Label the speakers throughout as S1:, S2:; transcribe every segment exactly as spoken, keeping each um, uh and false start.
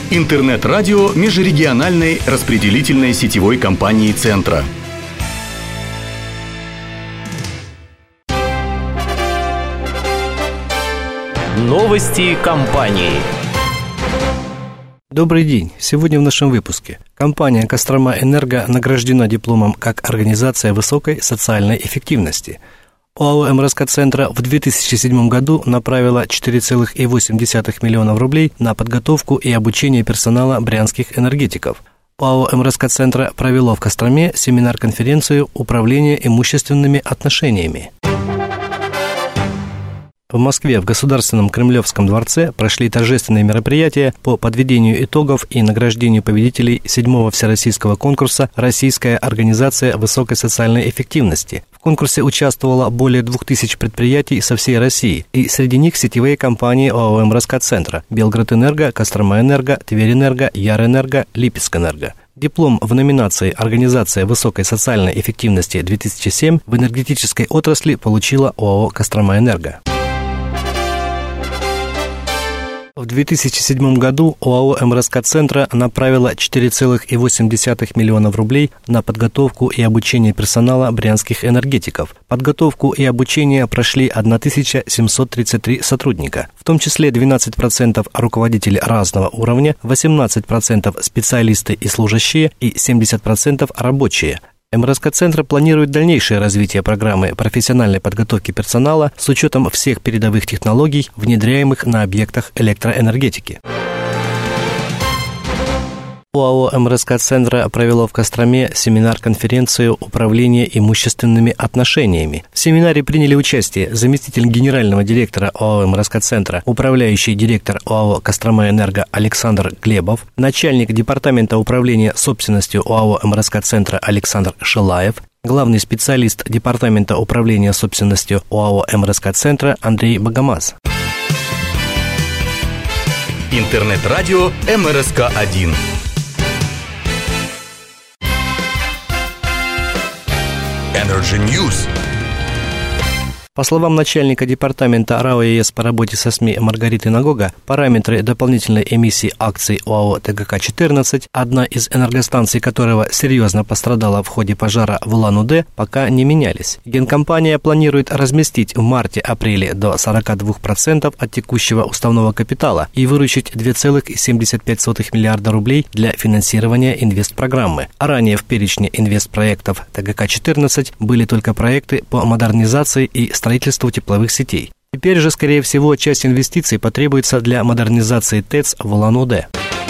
S1: Интернет-радио межрегиональной распределительной сетевой компании «Центра».
S2: Новости компании.
S3: Добрый день. Сегодня в нашем выпуске. Компания «Кострома-Энерго» награждена дипломом как организация высокой социальной эффективности. ОАО «МРСК-Центра» в две тысячи седьмом году направила четыре целых восемь десятых миллионов рублей на подготовку и обучение персонала брянских энергетиков. ОАО «МРСК-Центра» провело в Костроме семинар-конференцию «Управление имущественными отношениями». В Москве в Государственном Кремлевском дворце прошли торжественные мероприятия по подведению итогов и награждению победителей седьмого всероссийского конкурса «Российская организация высокой социальной эффективности». В конкурсе участвовало более двух тысяч предприятий со всей России, и среди них сетевые компании ОАО «МРСК-Центра», «Белградэнерго», «Кострома-Энерго», «Тверь-Энерго», «Яр-Энерго», «Липецк-Энерго». Диплом в номинации «Организация высокой социальной эффективности-две тысячи семь» в энергетической отрасли получила ОАО «Кострома-Энерго». В две тысячи седьмом году ОАО «МРСК-Центра» направила четыре целых восемь десятых миллионов рублей на подготовку и обучение персонала брянских энергетиков. Подготовку и обучение прошли тысяча семьсот тридцать три сотрудника, в том числе двенадцать процентов руководителей разного уровня, восемнадцать процентов специалисты и служащие и семьдесят процентов рабочие. МРСК-Центр планирует дальнейшее развитие программы профессиональной подготовки персонала с учетом всех передовых технологий, внедряемых на объектах электроэнергетики. ОАО «МРСК-Центра» провело в Костроме семинар-конференцию «Управление имущественными отношениями». В семинаре приняли участие заместитель генерального директора ОАО «МРСК-Центра», управляющий директор ОАО «Кострома-Энерго» Александр Глебов, начальник департамента управления собственностью ОАО «МРСК-Центра» Александр Шилаев, главный специалист департамента управления собственностью ОАО «МРСК-Центра» Андрей Богомаз.
S1: Интернет-радио эм эр эс ка один. Energy News.
S3: По словам начальника департамента РАО ЕС по работе со СМИ Маргариты Нагога, параметры дополнительной эмиссии акций ОАО Тэ Гэ Ка четырнадцать, одна из энергостанций которого серьезно пострадала в ходе пожара в Улан-Удэ, пока не менялись. Генкомпания планирует разместить в марте-апреле до сорок два процента от текущего уставного капитала и выручить два целых семьдесят пять сотых миллиарда рублей для финансирования инвестпрограммы. А ранее в перечне инвестпроектов Тэ Гэ Ка четырнадцать были только проекты по модернизации и строительству тепловых сетей. Теперь же, скорее всего, часть инвестиций потребуется для модернизации ТЭЦ в Улан-Удэ.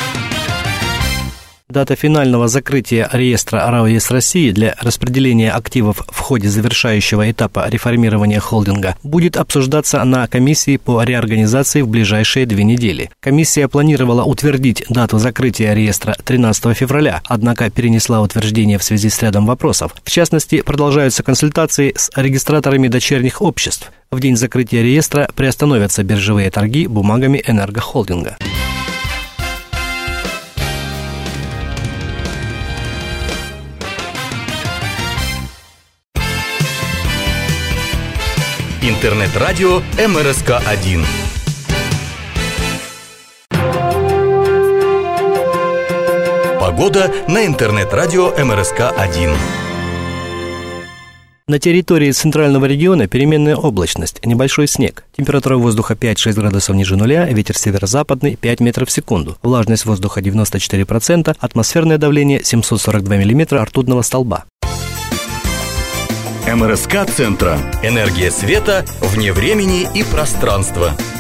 S3: Дата финального закрытия реестра РАО ЕС России для распределения активов в ходе завершающего этапа реформирования холдинга будет обсуждаться на комиссии по реорганизации в ближайшие две недели. Комиссия планировала утвердить дату закрытия реестра тринадцатого февраля, однако перенесла утверждение в связи с рядом вопросов. В частности, продолжаются консультации с регистраторами дочерних обществ. В день закрытия реестра приостановятся биржевые торги бумагами энергохолдинга.
S1: Интернет-радио эм эр эс ка один. Погода на интернет-радио эм эр эс ка один.
S3: На территории центрального региона переменная облачность, небольшой снег. Температура воздуха пять-шесть градусов ниже нуля, ветер северо-западный пять метров в секунду. Влажность воздуха девяносто четыре процента, атмосферное давление семьсот сорок два миллиметра ртутного столба.
S1: эм эр эс ка-Центра. Энергия света вне времени и пространства.